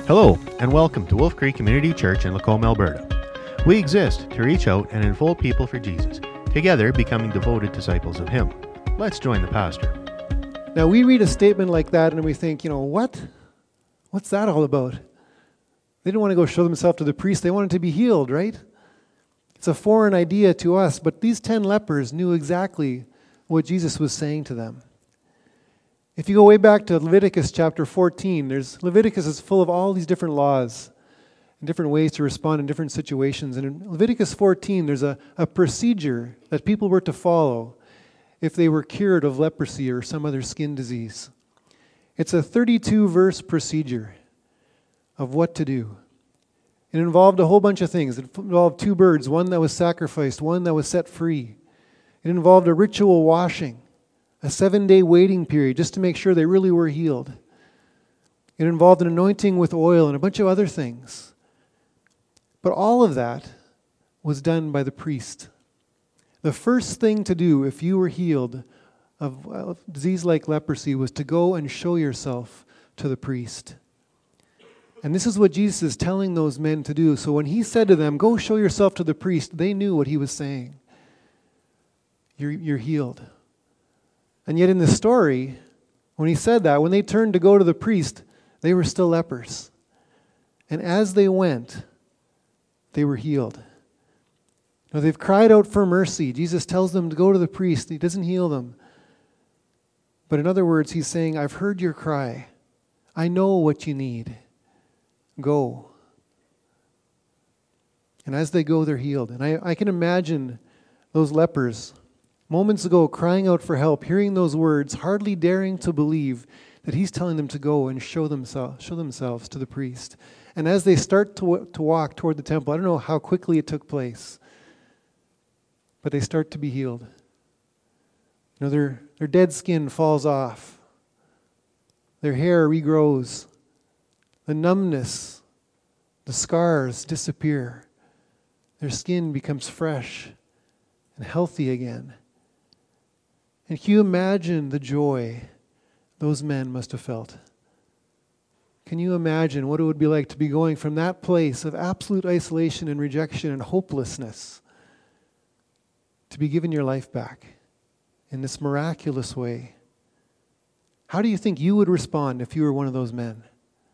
Hello, and welcome to Wolf Creek Community Church in Lacombe, Alberta. We exist to reach out and enfold people for Jesus, together becoming devoted disciples of Him. Let's join the pastor. Now, we read a statement like that and we think, what? What's that all about? They didn't want to go show themselves to the priest. They wanted to be healed, right? It's a foreign idea to us, but these 10 lepers knew exactly what Jesus was saying to them. If you go way back to Leviticus chapter 14, Leviticus is full of all these different laws and different ways to respond in different situations. And in Leviticus 14, there's a procedure that people were to follow if they were cured of leprosy or some other skin disease. It's a 32-verse procedure of what to do. It involved a whole bunch of things. It involved 2 birds, one that was sacrificed, one that was set free. It involved a ritual washing, a 7-day waiting period just to make sure they really were healed. It involved an anointing with oil and a bunch of other things. But all of that was done by the priest. The first thing to do if you were healed of a disease like leprosy was to go and show yourself to the priest. And this is what Jesus is telling those men to do. So when he said to them, go show yourself to the priest, they knew what he was saying. You're healed. And yet in the story, when he said that, when they turned to go to the priest, they were still lepers. And as they went, they were healed. Now they've cried out for mercy. Jesus tells them to go to the priest. He doesn't heal them. But in other words, he's saying, I've heard your cry. I know what you need. Go. And as they go, they're healed. And I can imagine those lepers moments ago crying out for help, hearing those words, hardly daring to believe that he's telling them to go and show themselves to the priest. And as they start to walk toward the temple, I don't know how quickly it took place, but they start to be healed. Their dead skin falls off. Their hair regrows. The numbness, the scars disappear. Their skin becomes fresh and healthy again. And can you imagine the joy those men must have felt? Can you imagine what it would be like to be going from that place of absolute isolation and rejection and hopelessness to be given your life back in this miraculous way? How do you think you would respond if you were one of those men?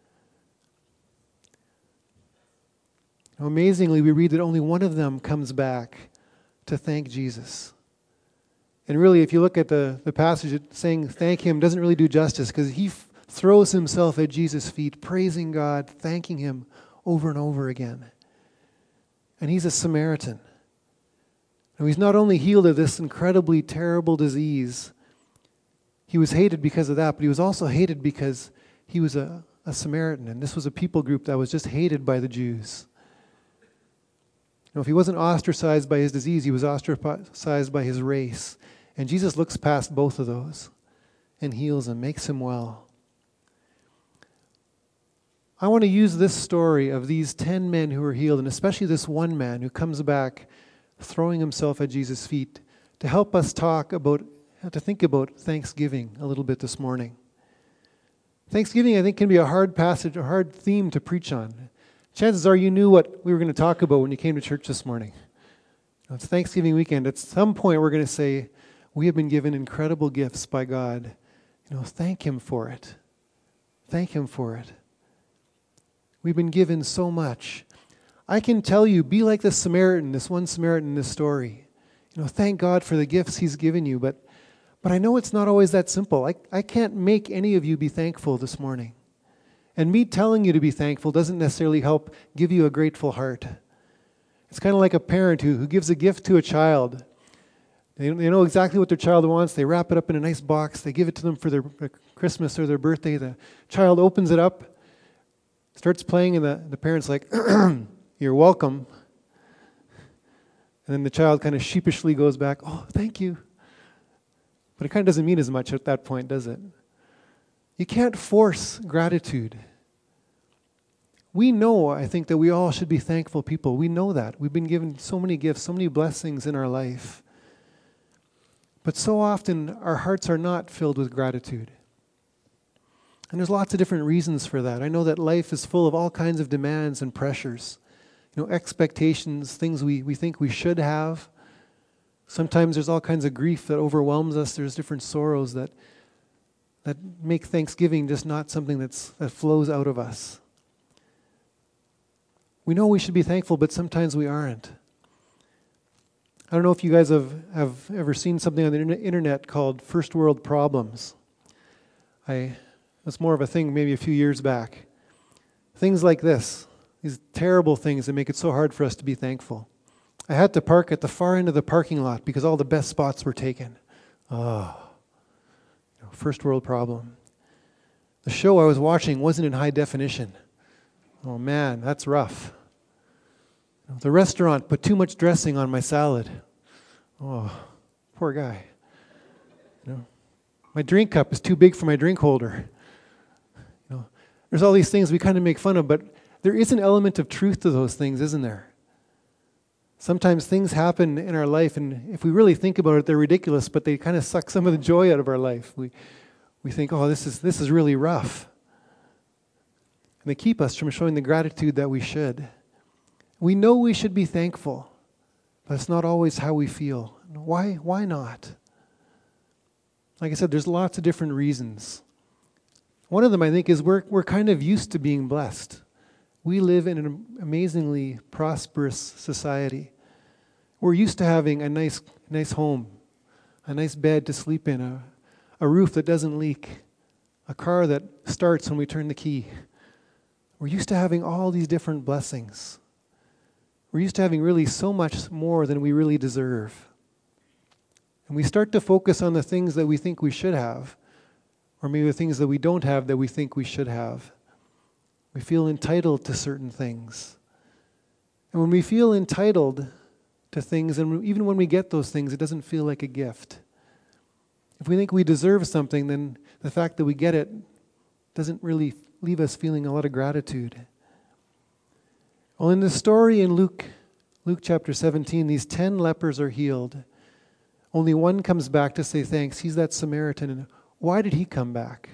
Now, amazingly, we read that only one of them comes back to thank Jesus. And really, if you look at the passage, saying thank him doesn't really do justice, because he throws himself at Jesus' feet, praising God, thanking him over and over again. And he's a Samaritan. Now, he's not only healed of this incredibly terrible disease, he was hated because of that, but he was also hated because he was a Samaritan, and this was a people group that was just hated by the Jews. If he wasn't ostracized by his disease, he was ostracized by his race. And Jesus looks past both of those and heals him, makes him well. I want to use this story of these 10 men who were healed, and especially this one man who comes back throwing himself at Jesus' feet, to help us to think about Thanksgiving a little bit this morning. Thanksgiving, I think, can be a hard theme to preach on. Chances are you knew what we were going to talk about when you came to church this morning. It's Thanksgiving weekend. At some point, we're going to say, we have been given incredible gifts by God. Thank him for it. Thank him for it. We've been given so much. I can tell you, be like this one Samaritan in this story. Thank God for the gifts he's given you, but I know it's not always that simple. I can't make any of you be thankful this morning. And me telling you to be thankful doesn't necessarily help give you a grateful heart. It's kind of like a parent who gives a gift to a child. They know exactly what their child wants. They wrap it up in a nice box. They give it to them for their Christmas or their birthday. The child opens it up, starts playing, and the parent's like, you're welcome. And then the child kind of sheepishly goes back, oh, thank you. But it kind of doesn't mean as much at that point, does it? You can't force gratitude. We know, I think, that we all should be thankful people. We know that. We've been given so many gifts, so many blessings in our life. But so often, our hearts are not filled with gratitude. And there's lots of different reasons for that. I know that life is full of all kinds of demands and pressures. Expectations, things we think we should have. Sometimes there's all kinds of grief that overwhelms us. There's different sorrows that make Thanksgiving just not something that flows out of us. We know we should be thankful, but sometimes we aren't. I don't know if you guys have ever seen something on the internet called First World Problems. It's more of a thing maybe a few years back. Things like this, these terrible things that make it so hard for us to be thankful. I had to park at the far end of the parking lot because all the best spots were taken. First world problem. The show I was watching wasn't in high definition. Oh man, that's rough. The restaurant put too much dressing on my salad. Oh, poor guy. My drink cup is too big for my drink holder. There's all these things we kind of make fun of, but there is an element of truth to those things, isn't there? Sometimes things happen in our life, and if we really think about it, they're ridiculous, but they kind of suck some of the joy out of our life. We think, oh, this is really rough. And they keep us from showing the gratitude that we should. We know we should be thankful, but it's not always how we feel. Why not? Like I said, there's lots of different reasons. One of them, I think, is we're kind of used to being blessed. We live in an amazingly prosperous society. We're used to having a nice home, a nice bed to sleep in, a roof that doesn't leak, a car that starts when we turn the key. We're used to having all these different blessings. We're used to having really so much more than we really deserve. And we start to focus on the things that we think we should have, or maybe the things that we don't have that we think we should have. We feel entitled to certain things. And when we feel entitled to things, and even when we get those things, it doesn't feel like a gift. If we think we deserve something, then the fact that we get it doesn't really leave us feeling a lot of gratitude. Well, in the story in Luke chapter 17, these 10 lepers are healed. Only one comes back to say thanks. He's that Samaritan. And why did he come back?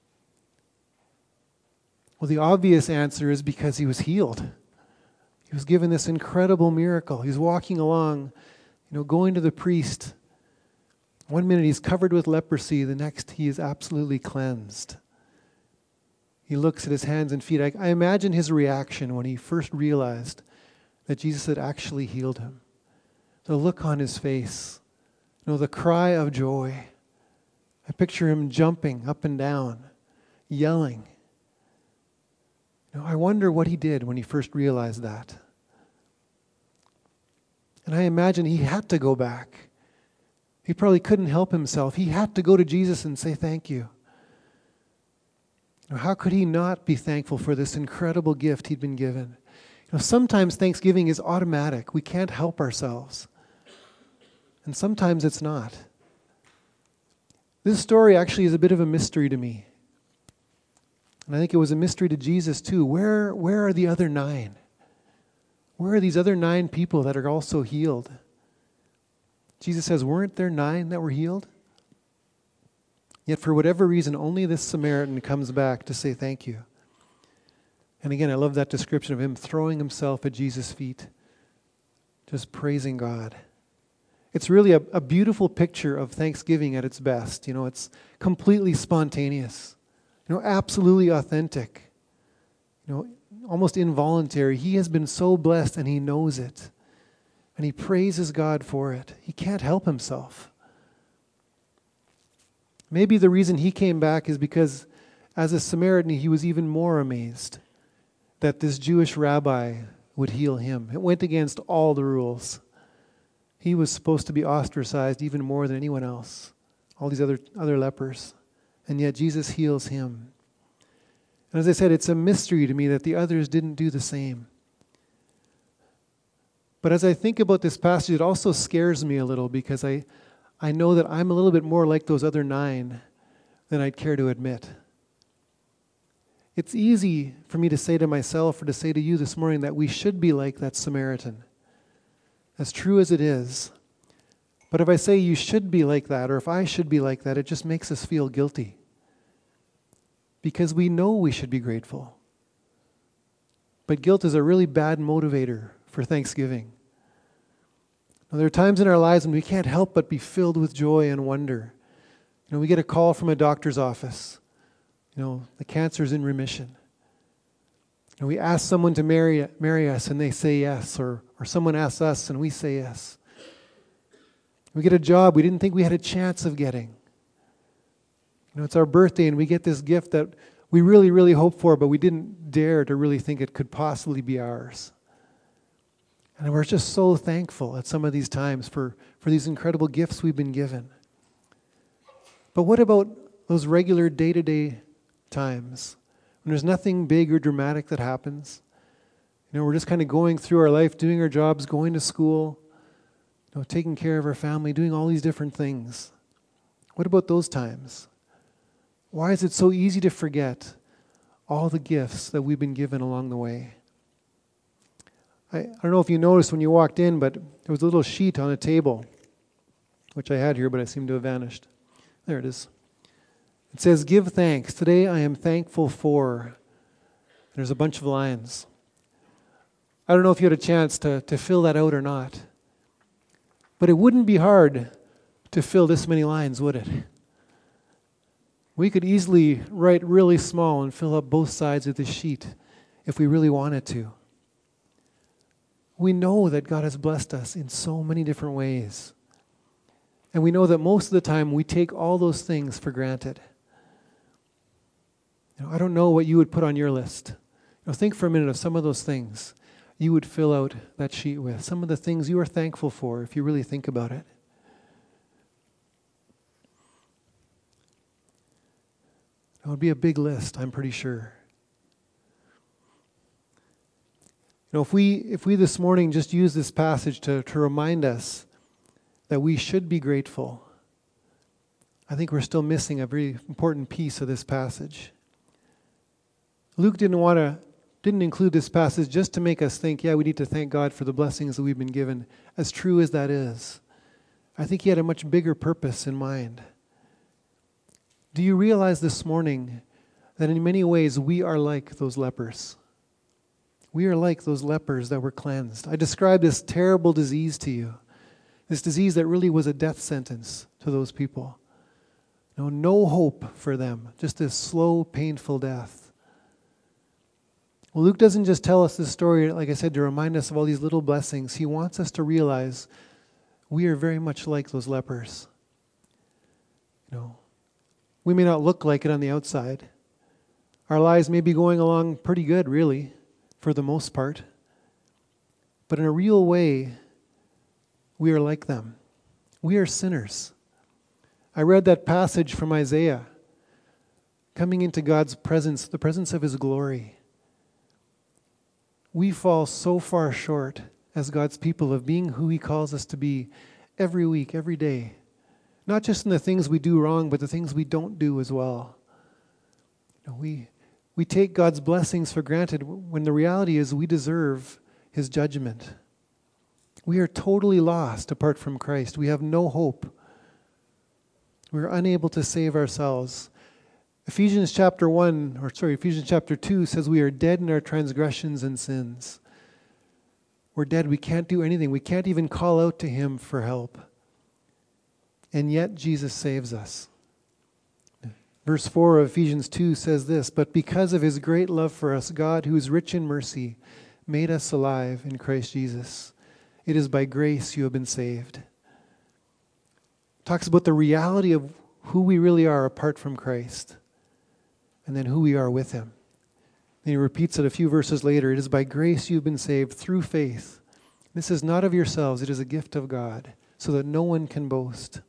Well, the obvious answer is because he was healed. He was given this incredible miracle. He's walking along, going to the priest. One minute he's covered with leprosy, the next he is absolutely cleansed. He looks at his hands and feet. I imagine his reaction when he first realized that Jesus had actually healed him. The look on his face, the cry of joy. I picture him jumping up and down, yelling. I wonder what he did when he first realized that. And I imagine he had to go back. He probably couldn't help himself. He had to go to Jesus and say thank you. How could he not be thankful for this incredible gift he'd been given? Sometimes Thanksgiving is automatic. We can't help ourselves. And sometimes it's not. This story actually is a bit of a mystery to me. And I think it was a mystery to Jesus too. Where are the other 9? Where are these other 9 people that are also healed? Jesus says, weren't there 9 that were healed? Yet for whatever reason, only this Samaritan comes back to say thank you. And again, I love that description of him throwing himself at Jesus' feet, just praising God. It's really a beautiful picture of Thanksgiving at its best. It's completely spontaneous, absolutely authentic, almost involuntary. He has been so blessed and he knows it. And he praises God for it. He can't help himself. Maybe the reason he came back is because as a Samaritan, he was even more amazed that this Jewish rabbi would heal him. It went against all the rules. He was supposed to be ostracized even more than anyone else, all these other lepers. And yet Jesus heals him. And as I said, it's a mystery to me that the others didn't do the same. But as I think about this passage, it also scares me a little because I know that I'm a little bit more like those other 9 than I'd care to admit. It's easy for me to say to myself or to say to you this morning that we should be like that Samaritan. As true as it is. But if I say you should be like that, or if I should be like that, it just makes us feel guilty. because we know we should be grateful. But guilt is a really bad motivator for thanksgiving. Now, there are times in our lives when we can't help but be filled with joy and wonder. We get a call from a doctor's office. The cancer's in remission. We ask someone to marry us and they say yes, or someone asks us and we say yes. We get a job we didn't think we had a chance of getting. It's our birthday and we get this gift that we really, really hoped for, but we didn't dare to really think it could possibly be ours. And we're just so thankful at some of these times for these incredible gifts we've been given. But what about those regular day-to-day times when there's nothing big or dramatic that happens? We're just kind of going through our life, doing our jobs, going to school, taking care of our family, doing all these different things. What about those times? Why is it so easy to forget all the gifts that we've been given along the way? I don't know if you noticed when you walked in, but there was a little sheet on a table, which I had here, but it seemed to have vanished. There it is. It says, "Give thanks. Today I am thankful for." There's a bunch of lines. I don't know if you had a chance to fill that out or not. But it wouldn't be hard to fill this many lines, would it? We could easily write really small and fill up both sides of the sheet if we really wanted to. We know that God has blessed us in so many different ways. And we know that most of the time we take all those things for granted. I don't know what you would put on your list. Think for a minute of some of those things you would fill out that sheet with. Some of the things you are thankful for if you really think about it. It would be a big list, I'm pretty sure. If we this morning just use this passage to remind us that we should be grateful, I think we're still missing a very important piece of this passage. Luke didn't include this passage just to make us think, we need to thank God for the blessings that we've been given, as true as that is. I think he had a much bigger purpose in mind. Do you realize this morning that in many ways we are like those lepers? We are like those lepers that were cleansed. I described this terrible disease to you, this disease that really was a death sentence to those people. No hope for them, just this slow, painful death. Well, Luke doesn't just tell us this story, like I said, to remind us of all these little blessings. He wants us to realize we are very much like those lepers. We may not look like it on the outside. Our lives may be going along pretty good, really, for the most part. But in a real way, we are like them. We are sinners. I read that passage from Isaiah, coming into God's presence, the presence of His glory. We fall so far short as God's people of being who He calls us to be every week, every day. Not just in the things we do wrong, but the things we don't do as well. We take God's blessings for granted when the reality is we deserve His judgment. We are totally lost apart from Christ. We have no hope. We are unable to save ourselves. Ephesians chapter 2 says we are dead in our transgressions and sins. We're dead. We can't do anything. We can't even call out to Him for help. And yet Jesus saves us. Verse 4 of Ephesians 2 says this, "But because of His great love for us, God, who is rich in mercy, made us alive in Christ Jesus. It is by grace you have been saved." It talks about the reality of who we really are apart from Christ, and then who we are with Him. Then he repeats it a few verses later. "It is by grace you have been saved through faith. This is not of yourselves, it is a gift of God, so that no one can boast."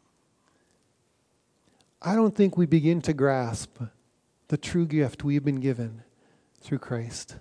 I don't think we begin to grasp the true gift we've been given through Christ.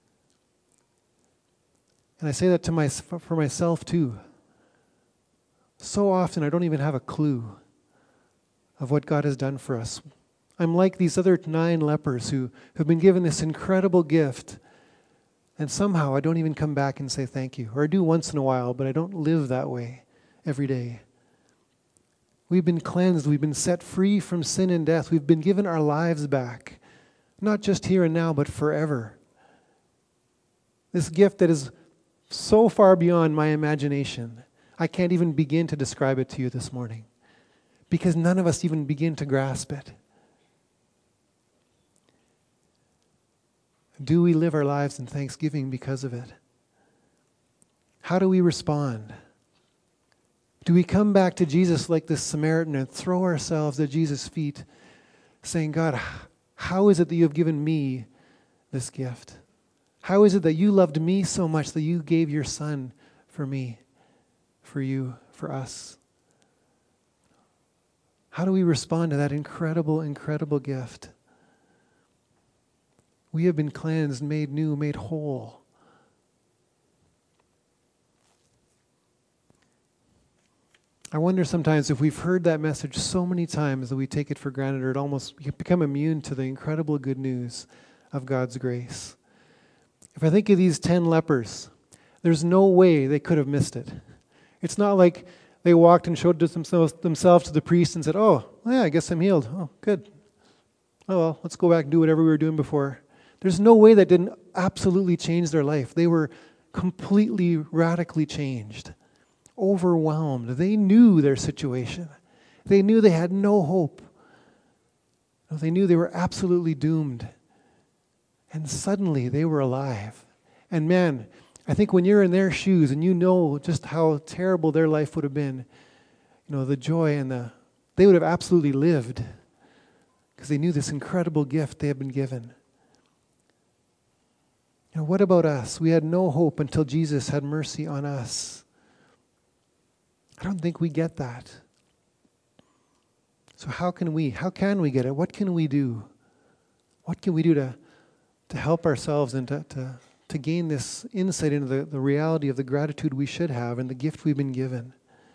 And I say that for myself too. So often I don't even have a clue of what God has done for us. I'm like these other 9 lepers who have been given this incredible gift, and somehow I don't even come back and say thank you. Or I do once in a while, but I don't live that way every day. We've been cleansed. We've been set free from sin and death. We've been given our lives back. Not just here and now, but forever. This gift that is so far beyond my imagination. I can't even begin to describe it to you this morning, because none of us even begin to grasp it. Do we live our lives in thanksgiving because of it? How do we respond? Do we come back to Jesus like this Samaritan and throw ourselves at Jesus' feet, saying, God, how is it that you have given me this gift? How is it that you loved me so much that you gave your Son for me, for you, for us? How do we respond to that incredible, incredible gift? We have been cleansed, made new, made whole. I wonder sometimes if we've heard that message so many times that we take it for granted, or it almost become immune to the incredible good news of God's grace. If I think of these 10 lepers, there's no way they could have missed it. It's not like they walked and showed themselves to the priest and said, oh, yeah, I guess I'm healed. Oh, good. Oh, well, let's go back and do whatever we were doing before. There's no way that didn't absolutely change their life. They were completely, radically changed, overwhelmed. They knew their situation. They knew they had no hope. They knew they were absolutely doomed. And suddenly they were alive. And man, I think when you're in their shoes and you know just how terrible their life would have been, the joy and they would have absolutely lived because they knew this incredible gift they had been given. What about us? We had no hope until Jesus had mercy on us. I don't think we get that. So how can we get it? What can we do? What can we do to help ourselves and to gain this insight into the reality of the gratitude we should have and the gift we've been given?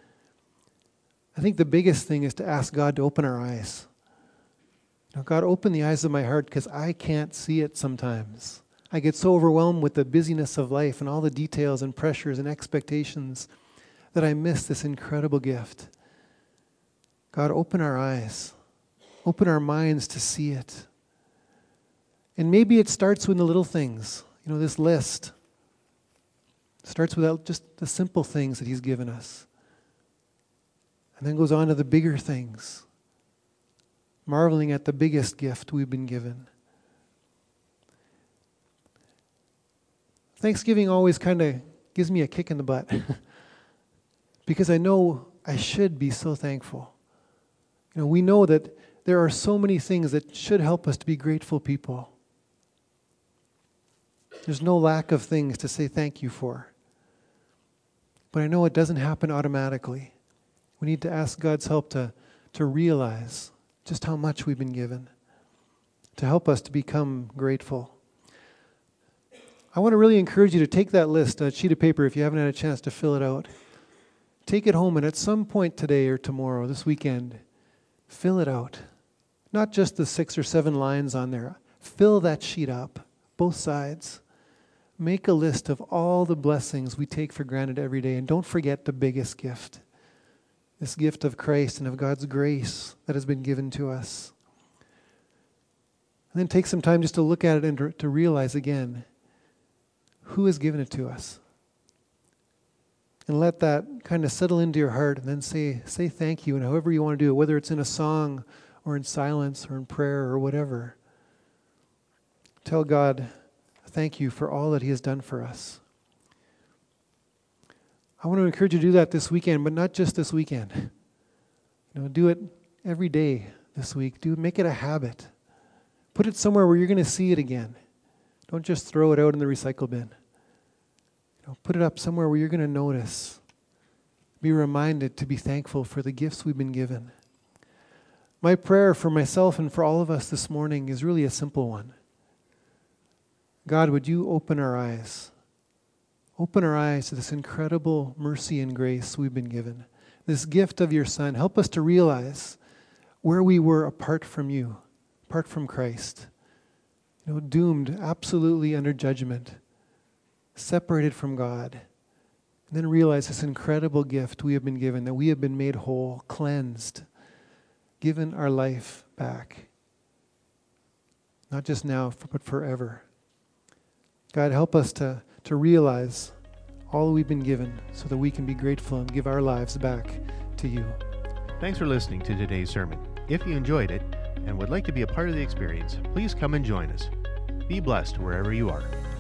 I think the biggest thing is to ask God to open our eyes. God, open the eyes of my heart, because I can't see it sometimes. I get so overwhelmed with the busyness of life and all the details and pressures and expectations that I miss this incredible gift. God, open our eyes. Open our minds to see it. And maybe it starts with the little things. This list starts with just the simple things that He's given us. And then goes on to the bigger things, marveling at the biggest gift we've been given. Thanksgiving always kind of gives me a kick in the butt because I know I should be so thankful. We know that there are so many things that should help us to be grateful people. There's no lack of things to say thank you for. But I know it doesn't happen automatically. We need to ask God's help to realize just how much we've been given, to help us to become grateful. I want to really encourage you to take that list, a sheet of paper, if you haven't had a chance to fill it out. Take it home, and at some point today or tomorrow, this weekend, fill it out. Not just the 6 or 7 lines on there. Fill that sheet up, both sides. Make a list of all the blessings we take for granted every day, and don't forget the biggest gift. This gift of Christ and of God's grace that has been given to us. And then take some time just to look at it and to realize again, who has given it to us? And let that kind of settle into your heart, and then say thank you, and however you want to do it, whether it's in a song or in silence or in prayer or whatever. Tell God, thank you for all that He has done for us. I want to encourage you to do that this weekend, but not just this weekend. Do it every day this week. Make it a habit. Put it somewhere where you're going to see it again. Don't just throw it out in the recycle bin. Put it up somewhere where you're going to notice. Be reminded to be thankful for the gifts we've been given. My prayer for myself and for all of us this morning is really a simple one. God, would you open our eyes? Open our eyes to this incredible mercy and grace we've been given. This gift of your Son. Help us to realize where we were apart from you, apart from Christ. Doomed absolutely under judgment, separated from God. And then realize this incredible gift we have been given, that we have been made whole, cleansed, given our life back. not just now, but forever. God, help us to realize all that we've been given so that we can be grateful and give our lives back to you. Thanks for listening to today's sermon. If you enjoyed it and would like to be a part of the experience, please come and join us. Be blessed wherever you are.